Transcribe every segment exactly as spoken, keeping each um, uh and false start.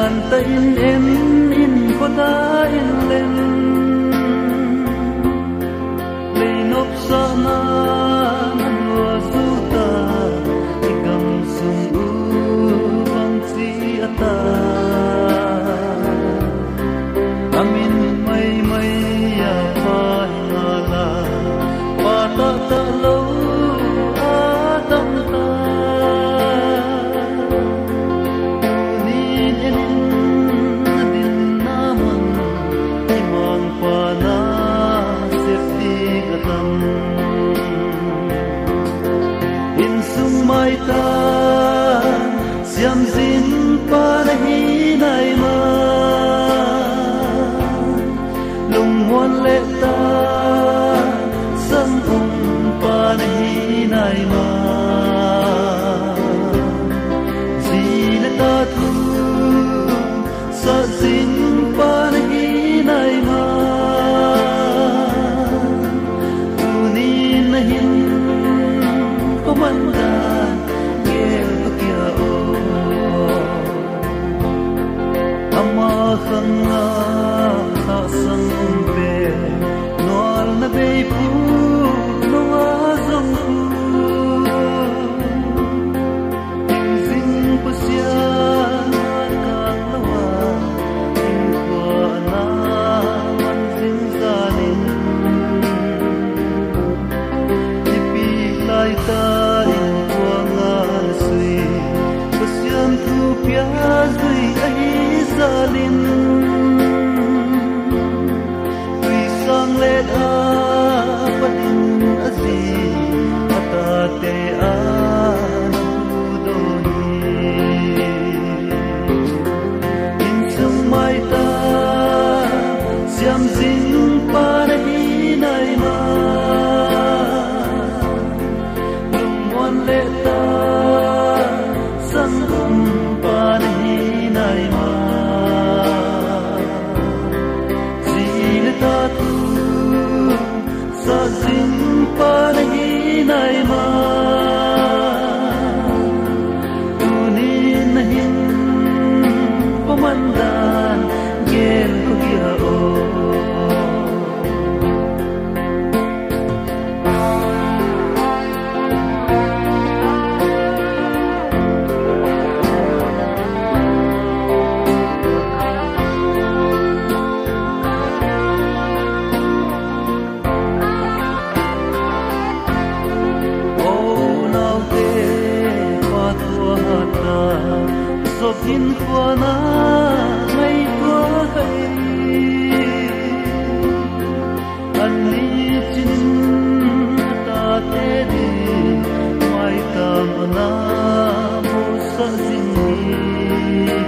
dan ta in em in ko ta in len le nop sa na wa su ta ikam sum u bang si ata amin mai mai ya pa ngala pa ta ta lo a tam ta mai ta siam zin pa na hi nai ma lung hoan le ta sang um pa na hi nai ma zi le ta thu sa zin pa na hi nai ma tu ni na hin ko man da khang na ta sang be nor na be pu no a zong pu zing pu sia ka lawa in kwa na man zing zanin ti pi lai ta in kwa nga sui pu siam thu pya zui ai zalin tui sang let a patin azi ata te a do ni in sum mai ta siam zin pa na hi nai ma lung mon le ta sang um pa na hi nai ma sa zin pa na hi nai ma tu ni na hin pamandan gel ko kia o in kwa na mai kwa khai an ni chin ta te di mai tam na mo sa zin ni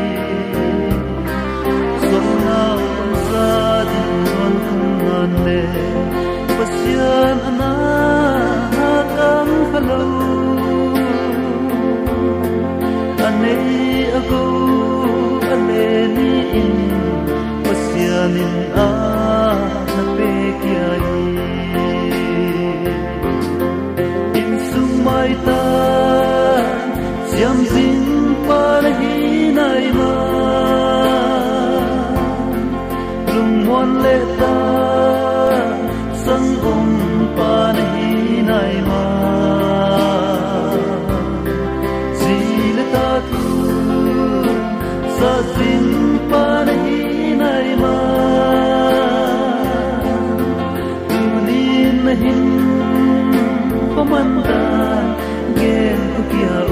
so na on sa din on nan le pasian ana kam khalo anei ago aleni in pasianin a na pe kiai in sumai ta siam zin pa na hi nai ma lung mon le ta sang um pa na hi nai ma sa zin pa na hi nai ma tu ni na hin pamandan gen ko kia